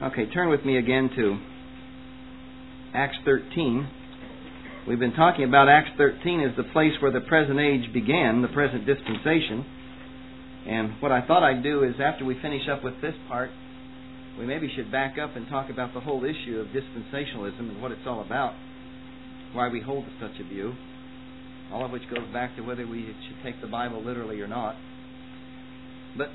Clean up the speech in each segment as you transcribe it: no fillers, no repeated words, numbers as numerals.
Okay, turn with me again to Acts 13. We've been talking about Acts 13 as the place where the present age began, the present dispensation. And what I thought I'd do is, after we finish up with this part, we maybe should back up and talk about the whole issue of dispensationalism and what it's all about, why we hold to such a view, all of which goes back to whether we should take the Bible literally or not. But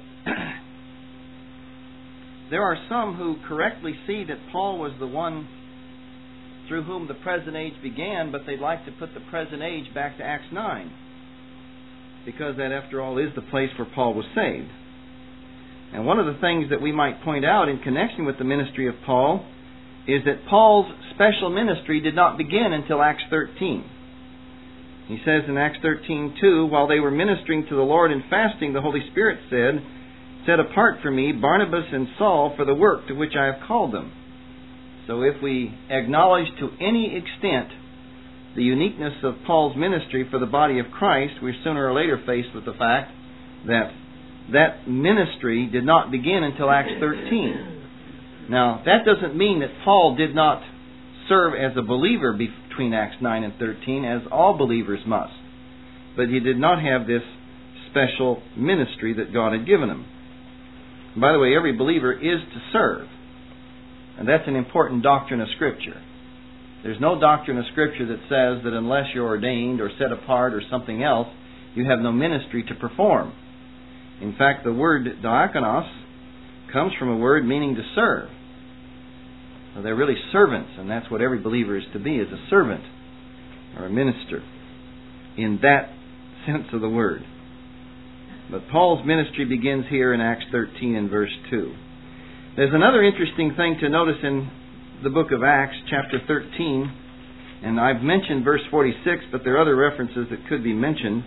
there are some who correctly see that Paul was the one through whom the present age began, but they'd like to put the present age back to Acts 9, because that, after all, is the place where Paul was saved. And one of the things that we might point out in connection with the ministry of Paul is that Paul's special ministry did not begin until Acts 13. He says in Acts 13:2, while they were ministering to the Lord and fasting, the Holy Spirit said, "Set apart for me Barnabas and Saul for the work to which I have called them." So if we acknowledge to any extent the uniqueness of Paul's ministry for the body of Christ, we're sooner or later faced with the fact that that ministry did not begin until Acts 13. Now, that doesn't mean that Paul did not serve as a believer between Acts 9 and 13, as all believers must. But he did not have this special ministry that God had given him. And by the way, every believer is to serve. And that's an important doctrine of Scripture. There's no doctrine of Scripture that says that unless you're ordained or set apart or something else, you have no ministry to perform. In fact, the word diakonos comes from a word meaning to serve. So they're really servants, and that's what every believer is to be, is a servant or a minister in that sense of the word. But Paul's ministry begins here in Acts 13 and verse 2. There's another interesting thing to notice in the book of Acts, chapter 13, and I've mentioned verse 46, but there are other references that could be mentioned.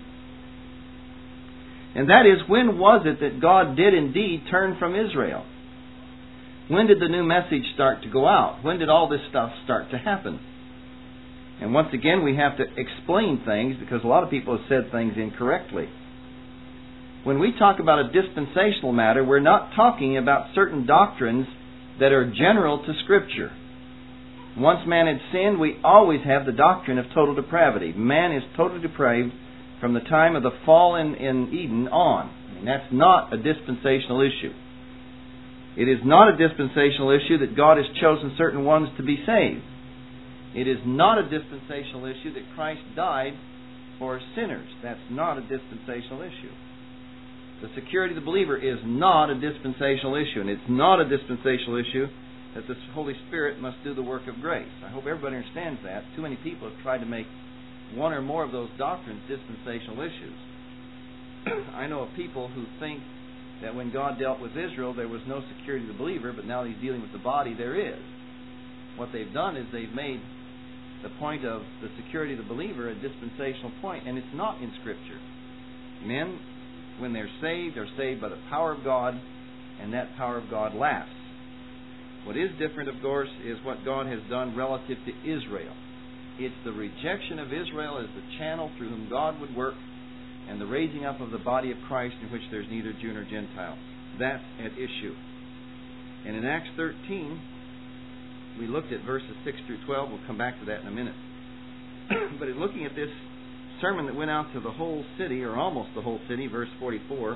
And that is, when was it that God did indeed turn from Israel? When did the new message start to go out? When did all this stuff start to happen? And once again, we have to explain things, because a lot of people have said things incorrectly. When we talk about a dispensational matter, we're not talking about certain doctrines that are general to Scripture. Once man had sinned, we always have the doctrine of total depravity. Man is totally depraved from the time of the fall in Eden on. And that's not a dispensational issue. It is not a dispensational issue that God has chosen certain ones to be saved. It is not a dispensational issue that Christ died for sinners. That's not a dispensational issue. The security of the believer is not a dispensational issue, and it's not a dispensational issue that the Holy Spirit must do the work of grace. I hope everybody understands that. Too many people have tried to make one or more of those doctrines dispensational issues. I know of people who think that when God dealt with Israel, there was no security of the believer, but now He's dealing with the body, there is. What they've done is they've made the point of the security of the believer a dispensational point, and it's not in Scripture. Men, when they're saved, are saved by the power of God, and that power of God lasts. What is different, of course, is what God has done relative to Israel. It's the rejection of Israel as the channel through whom God would work, and the raising up of the body of Christ in which there's neither Jew nor Gentile. That's at issue. And in Acts 13, we looked at verses 6 through 12. We'll come back to that in a minute. But in looking at this sermon that went out to the whole city, or almost the whole city, verse 44,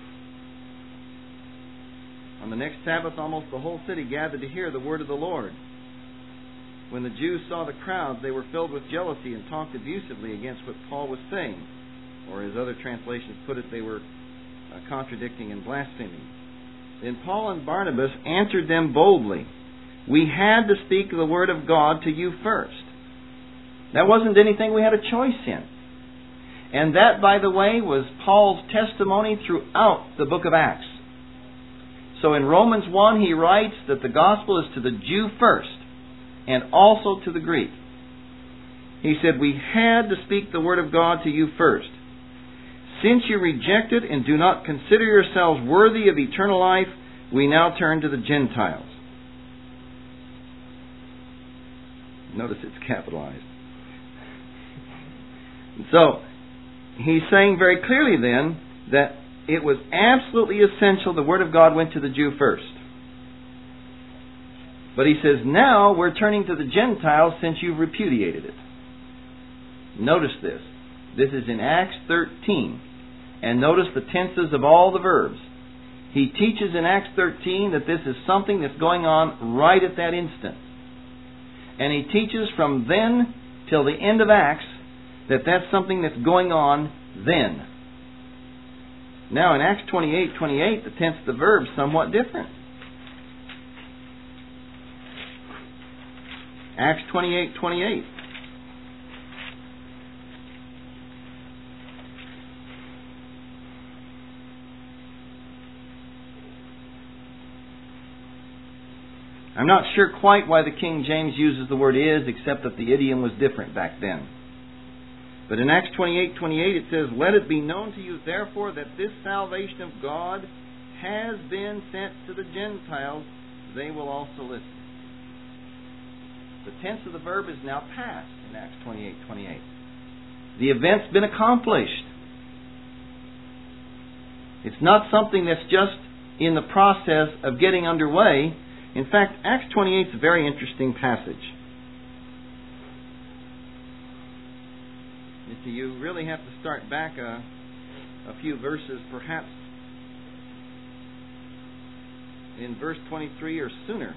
on the next Sabbath, almost the whole city gathered to hear the word of the Lord. When the Jews saw the crowds, they were filled with jealousy and talked abusively against what Paul was saying. Or as other translations put it, they were contradicting and blaspheming. Then Paul and Barnabas answered them boldly, "We had to speak the word of God to you first." That wasn't anything we had a choice in. And that, by the way, was Paul's testimony throughout the book of Acts. So in Romans 1, he writes that the gospel is to the Jew first, and also to the Greek. He said, "We had to speak the word of God to you first. Since you reject it and do not consider yourselves worthy of eternal life, we now turn to the Gentiles." Notice it's capitalized. So, he's saying very clearly then that it was absolutely essential the Word of God went to the Jew first. But he says, now we're turning to the Gentiles since you've repudiated it. Notice this. This is in Acts 13. And notice the tenses of all the verbs. He teaches in Acts 13 that this is something that's going on right at that instant. And he teaches from then till the end of Acts that that's something that's going on then. Now in Acts 28:28, the tense of the verb is somewhat different. Acts 28:28. I'm not sure quite why the King James uses the word is, except that the idiom was different back then. But in Acts 28:28 it says, let it be known to you therefore that this salvation of God has been sent to the Gentiles. They will also listen. The tense of the verb is now past in Acts 28:28. The event's been accomplished. It's not something that's just in the process of getting underway. In fact, Acts 28 is a very interesting passage. You see, you really have to start back a few verses, perhaps in verse 23 or sooner.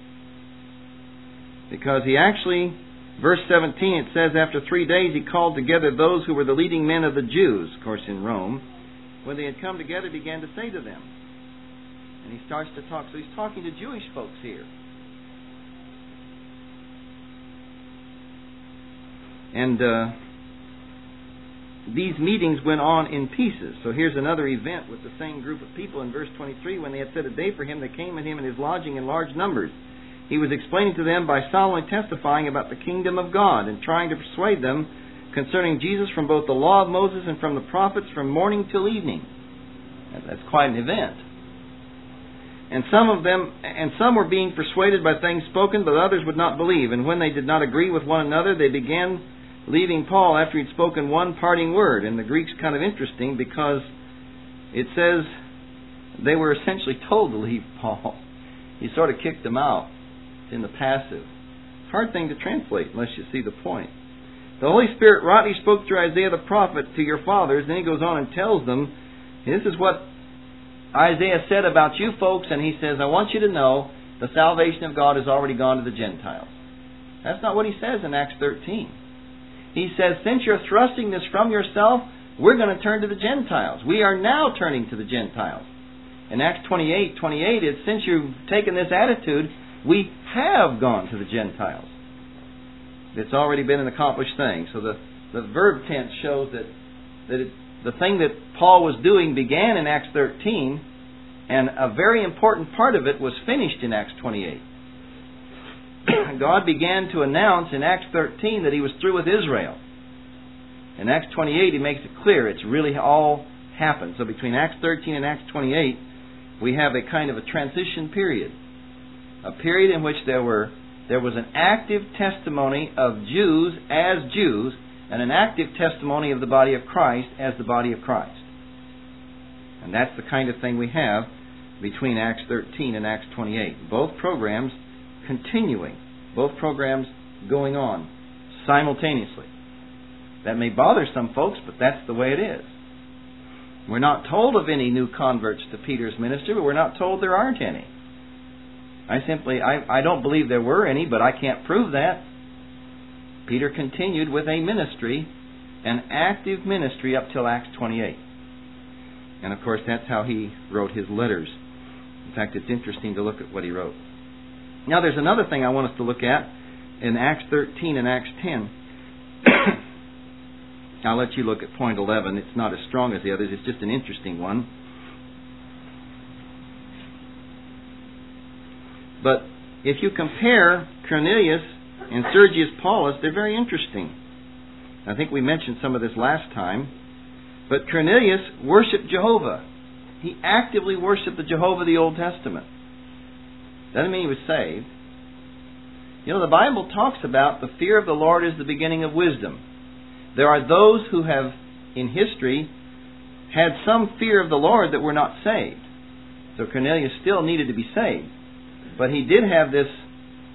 Because he actually, verse 17, it says, after 3 days he called together those who were the leading men of the Jews, of course in Rome. When they had come together, he began to say to them. And he starts to talk. So he's talking to Jewish folks here. And these meetings went on in pieces. So here's another event with the same group of people in verse 23. When they had set a day for him, they came at him in his lodging in large numbers. He was explaining to them by solemnly testifying about the kingdom of God and trying to persuade them concerning Jesus from both the law of Moses and from the prophets from morning till evening. That's quite an event. And some were being persuaded by things spoken, but others would not believe. And when they did not agree with one another, they began leaving Paul after he'd spoken one parting word. And the Greek's kind of interesting because it says they were essentially told to leave Paul. He sort of kicked them out in the passive. It's a hard thing to translate unless you see the point. The Holy Spirit rightly spoke through Isaiah the prophet to your fathers. Then he goes on and tells them, this is what Isaiah said about you folks, and he says, I want you to know the salvation of God has already gone to the Gentiles. That's not what he says in Acts 13. He says, since you're thrusting this from yourself, we're going to turn to the Gentiles. We are now turning to the Gentiles. In Acts 28:28, it's since you've taken this attitude, we have gone to the Gentiles. It's already been an accomplished thing. So the verb tense shows that the thing that Paul was doing began in Acts 13, and a very important part of it was finished in Acts 28. God began to announce in Acts 13 that he was through with Israel. In Acts 28, he makes it clear it's really all happened. So between Acts 13 and Acts 28, we have a kind of a transition period. A period in which there was an active testimony of Jews as Jews, and an active testimony of the body of Christ as the body of Christ. And that's the kind of thing we have between Acts 13 and Acts 28. Both programs continuing. Both programs going on simultaneously. That may bother some folks, but that's the way it is. We're not told of any new converts to Peter's ministry, but we're not told there aren't any. I don't believe there were any, but I can't prove that. Peter continued with a ministry, an active ministry up till Acts 28. And of course that's how he wrote his letters. In fact, it's interesting to look at what he wrote. Now there's another thing I want us to look at in Acts 13 and Acts 10. I'll let you look at point 11. It's not as strong as the others. It's just an interesting one. But if you compare Cornelius and Sergius Paulus, they're very interesting. I think we mentioned some of this last time. But Cornelius worshipped Jehovah. He actively worshipped the Jehovah of the Old Testament. Doesn't mean he was saved. You know, the Bible talks about the fear of the Lord is the beginning of wisdom. There are those who have, in history, had some fear of the Lord that were not saved. So Cornelius still needed to be saved. But he did have this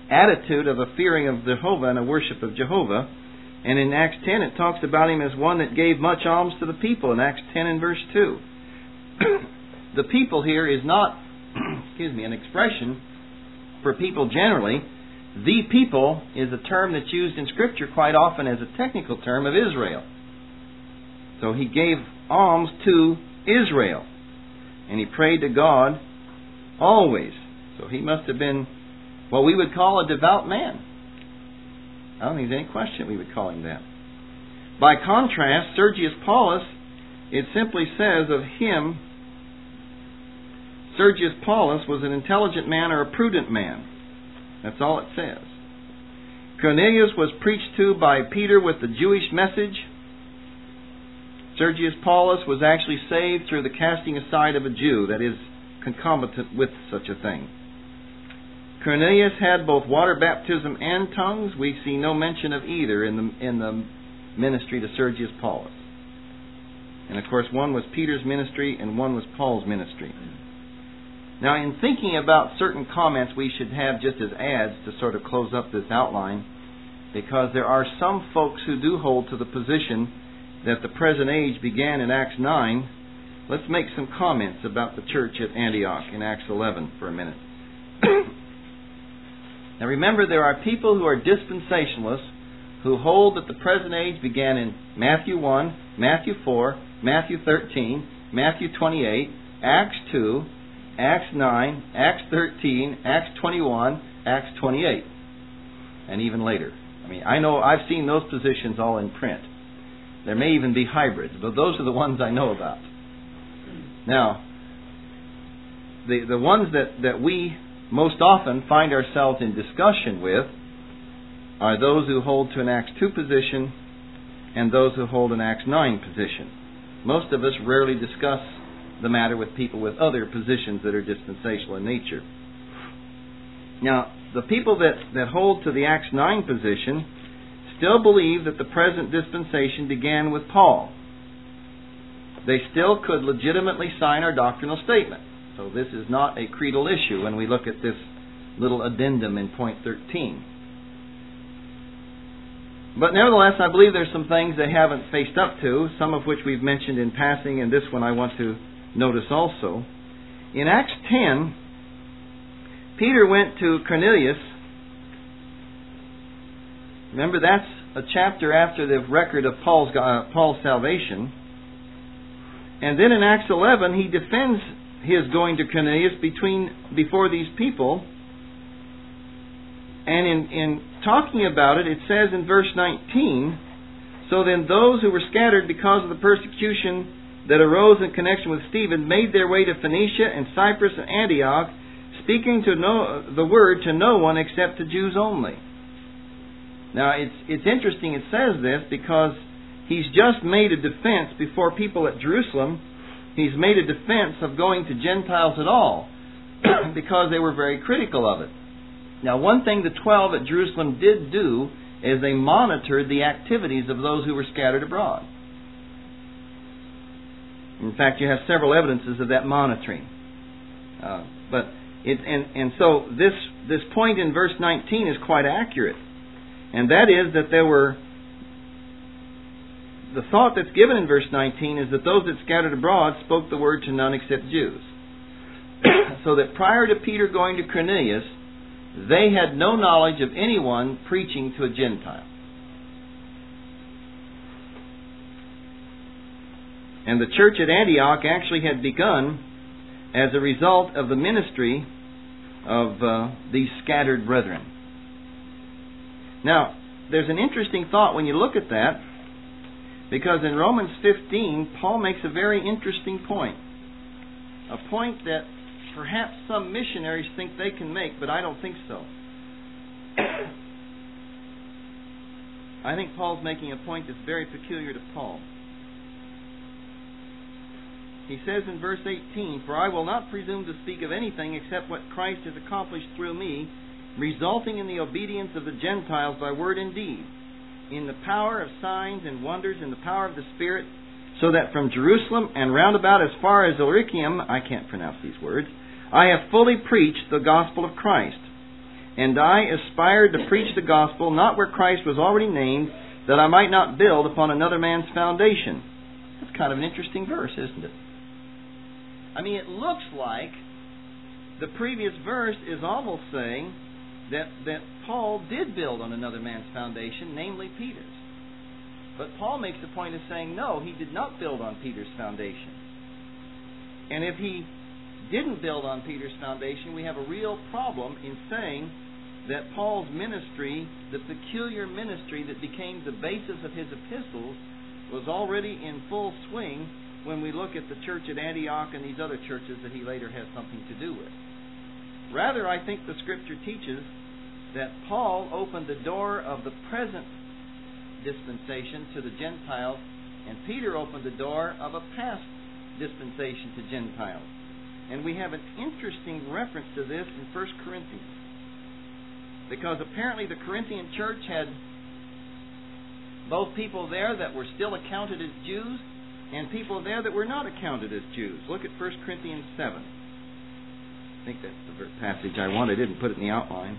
attitude of a fearing of Jehovah and a worship of Jehovah. And in Acts 10 it talks about him as one that gave much alms to the people in Acts 10 and verse 2. The people here is not an expression for people generally. The people is a term that's used in Scripture quite often as a technical term of Israel. So he gave alms to Israel. And he prayed to God always. So he must have been what we would call a devout man. I don't think there's any question we would call him that. By contrast, Sergius Paulus, it simply says of him, Sergius Paulus was an intelligent man or a prudent man. That's all it says. Cornelius was preached to by Peter with the Jewish message. Sergius Paulus was actually saved through the casting aside of a Jew, that is, concomitant with such a thing. Cornelius had both water baptism and tongues. We see no mention of either in the ministry to Sergius Paulus. And of course, one was Peter's ministry and one was Paul's ministry. Now, in thinking about certain comments we should have just as adds to sort of close up this outline, because there are some folks who do hold to the position that the present age began in Acts 9, let's make some comments about the church at Antioch in Acts 11 for a minute. Now remember, there are people who are dispensationalists who hold that the present age began in Matthew 1, Matthew 4, Matthew 13, Matthew 28, Acts 2, Acts 9, Acts 13, Acts 21, Acts 28, and even later. I know I've seen those positions all in print. There may even be hybrids, but those are the ones I know about. Now, the ones that we most often find ourselves in discussion with are those who hold to an Acts 2 position and those who hold an Acts 9 position. Most of us rarely discuss the matter with people with other positions that are dispensational in nature. Now, the people that hold to the Acts 9 position still believe that the present dispensation began with Paul. They still could legitimately sign our doctrinal statement. So this is not a creedal issue when we look at this little addendum in point 13. But nevertheless, I believe there's some things they haven't faced up to, some of which we've mentioned in passing, and this one I want to notice also. In Acts 10, Peter went to Cornelius. Remember, that's a chapter after the record of Paul's salvation. And then in Acts 11, he defends his going to Cornelius before these people. And in talking about it, it says in verse 19, "So then those who were scattered because of the persecution that arose in connection with Stephen made their way to Phoenicia and Cyprus and Antioch, speaking the word to no one except to Jews only." Now, it's interesting it says this because he's just made a defense before people at Jerusalem. He's made a defense of going to Gentiles at all because they were very critical of it. Now, one thing the 12 at Jerusalem did do is they monitored the activities of those who were scattered abroad. In fact, you have several evidences of that monitoring. So this point in verse 19 is quite accurate. And that is that the thought that's given in verse 19 is that those that scattered abroad spoke the word to none except Jews. So that prior to Peter going to Cornelius, they had no knowledge of anyone preaching to a Gentile. And the church at Antioch actually had begun as a result of the ministry of these scattered brethren. Now, there's an interesting thought when you look at that, because in Romans 15, Paul makes a very interesting point. A point that perhaps some missionaries think they can make, but I don't think so. I think Paul's making a point that's very peculiar to Paul. He says in verse 18, "For I will not presume to speak of anything except what Christ has accomplished through me, resulting in the obedience of the Gentiles by word and deed, in the power of signs and wonders, in the power of the Spirit, so that from Jerusalem and round about as far as Illyricum," I can't pronounce these words, "I have fully preached the gospel of Christ. And I aspired to preach the gospel, not where Christ was already named, that I might not build upon another man's foundation. That's kind of an interesting verse, isn't it? I mean, it looks like the previous verse is almost saying that Paul did build on another man's foundation, namely Peter's. But Paul makes the point of saying, no, he did not build on Peter's foundation. And if he didn't build on Peter's foundation, we have a real problem in saying that Paul's ministry, the peculiar ministry that became the basis of his epistles, was already in full swing when we look at the church at Antioch and these other churches that he later has something to do with. Rather, I think the Scripture teaches that Paul opened the door of the present dispensation to the Gentiles, and Peter opened the door of a past dispensation to Gentiles. And we have an interesting reference to this in 1 Corinthians. Because apparently the Corinthian church had both people there that were still accounted as Jews and people there that were not accounted as Jews. Look at 1 Corinthians 7. I think that's the passage I wanted. I didn't put it in the outline.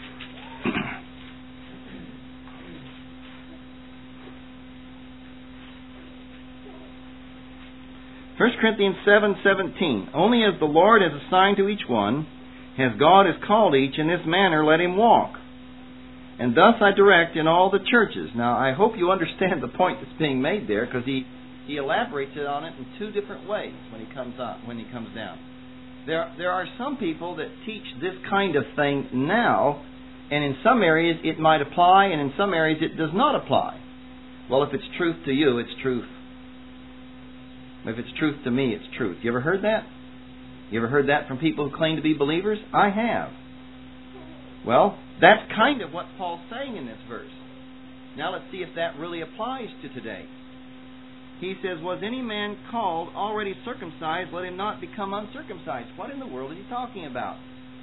First Corinthians 7:17. Only as the Lord has assigned to each one, as God has called each, in this manner let him walk. And thus I direct in all the churches. Now I hope you understand the point that's being made there, because he elaborates on it in two different ways when he comes down. There are some people that teach this kind of thing now, and in some areas it might apply, and in some areas it does not apply. Well, if it's truth to you, it's truth. If it's truth to me, it's truth. You ever heard that? You ever heard that from people who claim to be believers? I have. Well, that's kind of what Paul's saying in this verse. Now let's see if that really applies to today. He says, was any man called already circumcised, let him not become uncircumcised. What in the world is he talking about?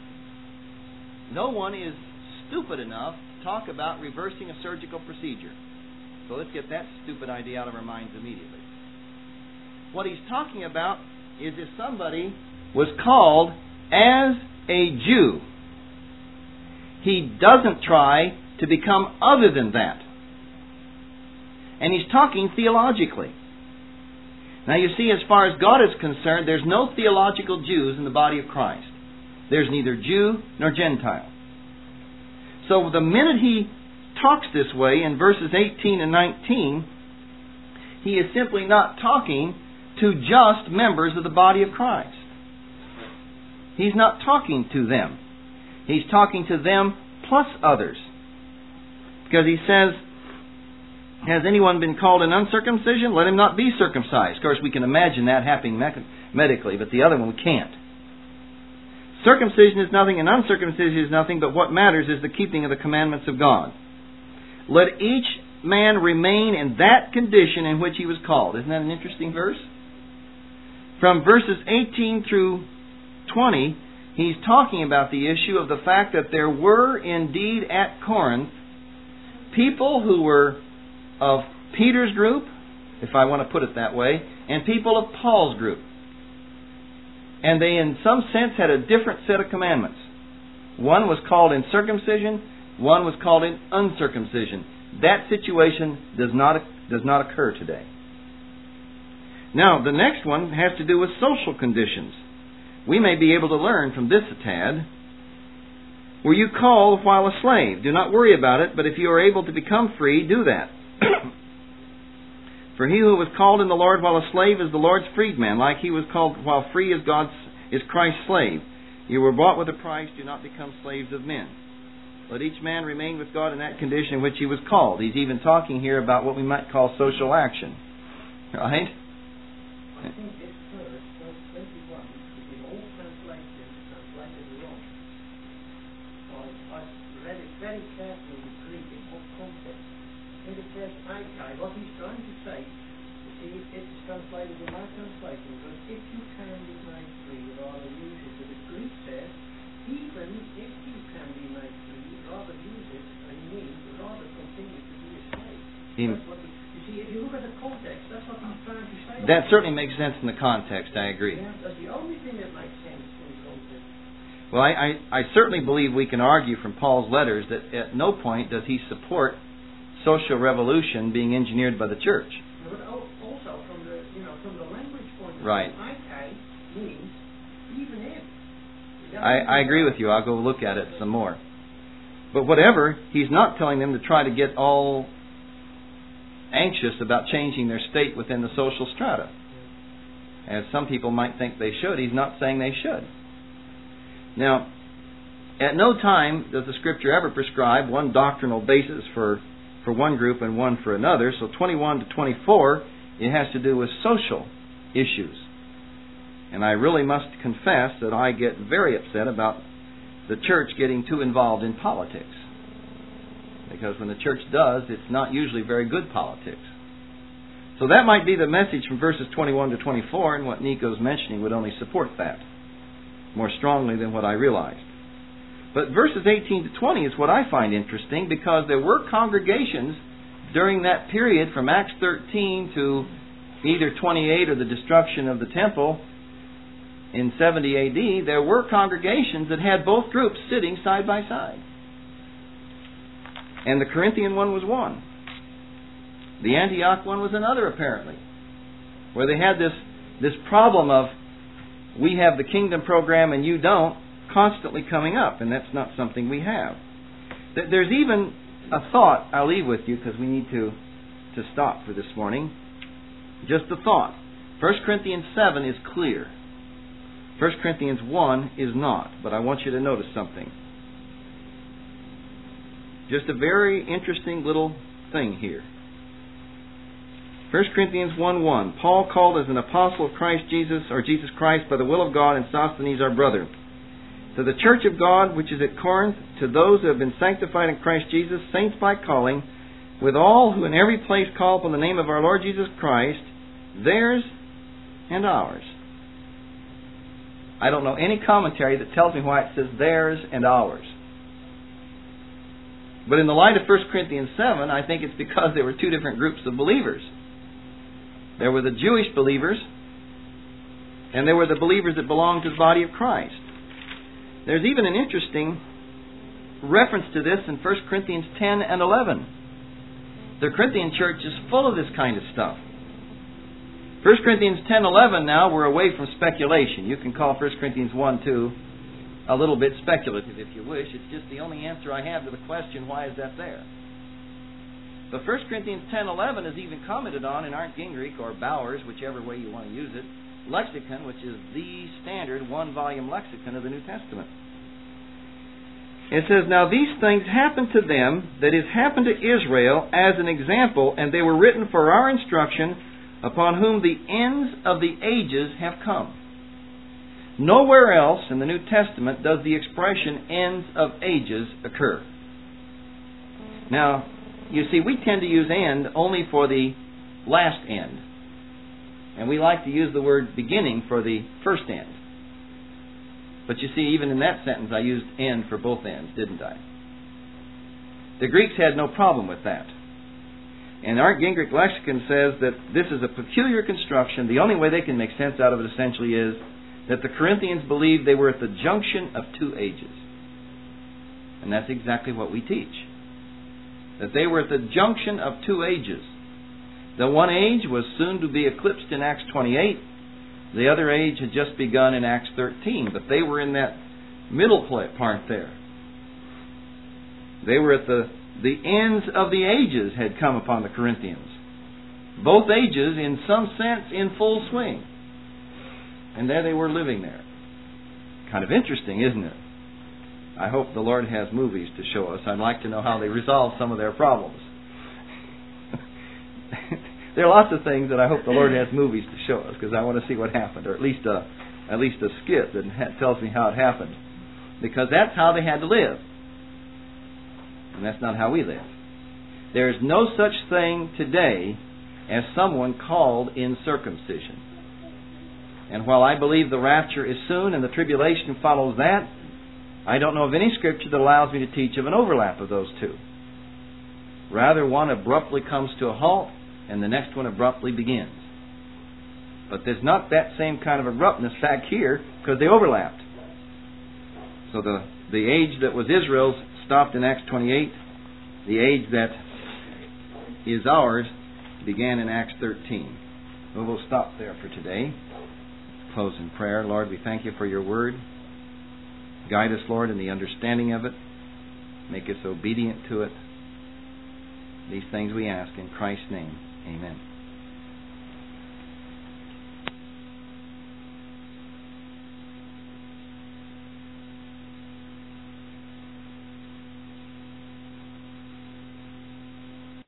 No one is stupid enough to talk about reversing a surgical procedure. So let's get that stupid idea out of our minds immediately. What he's talking about is if somebody was called as a Jew, he doesn't try to become other than that. And he's talking theologically. Now you see, as far as God is concerned, there's no theological Jews in the body of Christ. There's neither Jew nor Gentile. So the minute he talks this way in verses 18 and 19, he is simply not talking to just members of the body of Christ. He's not talking to them. He's talking to them plus others. Because he says, has anyone been called in uncircumcision? Let him not be circumcised. Of course, we can imagine that happening medically, but the other one we can't. Circumcision is nothing and uncircumcision is nothing, but what matters is the keeping of the commandments of God. Let each man remain in that condition in which he was called. Isn't that an interesting verse? From verses 18 through 20, he's talking about the issue of the fact that there were indeed at Corinth people who were of Peter's group, if I want to put it that way, and people of Paul's group. And they in some sense had a different set of commandments. One was called in circumcision, one was called in uncircumcision. That situation does not occur today. Now, the next one has to do with social conditions. We may be able to learn from this a tad. Were you called while a slave? Do not worry about it, but if you are able to become free, do that. For he who was called in the Lord while a slave is the Lord's freedman, like he was called while free is Christ's slave. You were bought with a price, do not become slaves of men. Let each man remain with God in that condition in which he was called. He's even talking here about what we might call social action. Right? I think this verse, verse 21, in all translations, translated wrong. I've read it very carefully in Greek in what context. In the says Aikai, what he's trying to say, you see, it's translated in my translation, because if you can be made free, rather use it. But the Greek says, even if you can be made free, rather use it, and mean, rather continue to be a slave. You see, if you look at the context, that's what he's trying to say. That certainly makes sense in the context, I agree. Yeah, that's the only thing that makes sense in the context. Well, I certainly believe we can argue from Paul's letters that at no point does he support social revolution being engineered by the church. But also from the language point of view, right. Itai means even in. I agree with you. I'll go look at it some more. But whatever, he's not telling them to try to get all anxious about changing their state within the social strata. As some people might think they should, he's not saying they should. Now, at no time does the Scripture ever prescribe one doctrinal basis for one group and one for another. So 21 to 24, it has to do with social issues. And I really must confess that I get very upset about the church getting too involved in politics. Because when the church does, it's not usually very good politics. So that might be the message from verses 21 to 24, and what Nico's mentioning would only support that more strongly than what I realized. But verses 18 to 20 is what I find interesting, because there were congregations during that period from Acts 13 to either 28 or the destruction of the temple in 70 AD, there were congregations that had both groups sitting side by side. And the Corinthian one was one. The Antioch one was another, apparently, where they had this problem of, we have the kingdom program and you don't, constantly coming up, and that's not something we have. There's even a thought I'll leave with you, because we need to stop for this morning. Just a thought. 1 Corinthians 7 is clear. 1 Corinthians 1 is not, but I want you to notice something. Just a very interesting little thing here. 1 Corinthians 1:1. Paul, called as an apostle of Christ Jesus, or Jesus Christ, by the will of God, and Sosthenes our brother, to the church of God which is at Corinth, to those who have been sanctified in Christ Jesus, saints by calling, with all who in every place call upon the name of our Lord Jesus Christ, theirs and ours. I don't know any commentary that tells me why it says theirs and ours. But in the light of 1 Corinthians 7, I think it's because there were two different groups of believers. There were the Jewish believers, and there were the believers that belonged to the body of Christ. There's even an interesting reference to this in 1 Corinthians 10 and 11. The Corinthian church is full of this kind of stuff. 1 Corinthians 10:11 now, we're away from speculation. You can call 1 Corinthians 1:2 a little bit speculative if you wish. It's just the only answer I have to the question, why is that there? But 1 Corinthians 10:11 is even commented on in Arndt Gingrich, or Bowers, whichever way you want to use it, lexicon, which is the standard one-volume lexicon of the New Testament. It says, now these things happened to them, that is, happened to Israel as an example, and they were written for our instruction, upon whom the ends of the ages have come. Nowhere else in the New Testament does the expression ends of ages occur. Now, you see, we tend to use end only for the last end. And we like to use the word beginning for the first end. But you see, even in that sentence, I used end for both ends, didn't I? The Greeks had no problem with that. And Arndt Gingrich lexicon says that this is a peculiar construction. The only way they can make sense out of it essentially is that the Corinthians believed they were at the junction of two ages. And that's exactly what we teach. That they were at the junction of two ages. The one age was soon to be eclipsed in Acts 28. The other age had just begun in Acts 13. But they were in that middle part there. They were at the ends of the ages had come upon the Corinthians. Both ages, in some sense, in full swing. And there they were living there. Kind of interesting, isn't it? I hope the Lord has movies to show us. I'd like to know how they resolve some of their problems. There are lots of things that I hope the Lord has movies to show us, because I want to see what happened, or at least a skit that tells me how it happened. Because that's how they had to live. And that's not how we live. There is no such thing today as someone called in circumcision. And while I believe the rapture is soon and the tribulation follows that, I don't know of any scripture that allows me to teach of an overlap of those two. Rather, one abruptly comes to a halt and the next one abruptly begins. But there's not that same kind of abruptness back here because they overlapped. So the age that was Israel's stopped in Acts 28. The age that is ours began in Acts 13. Well, we'll stop there for today. Close in prayer. Lord, we thank you for your word. Guide us, Lord, in the understanding of it. Make us obedient to it. These things we ask in Christ's name. Amen.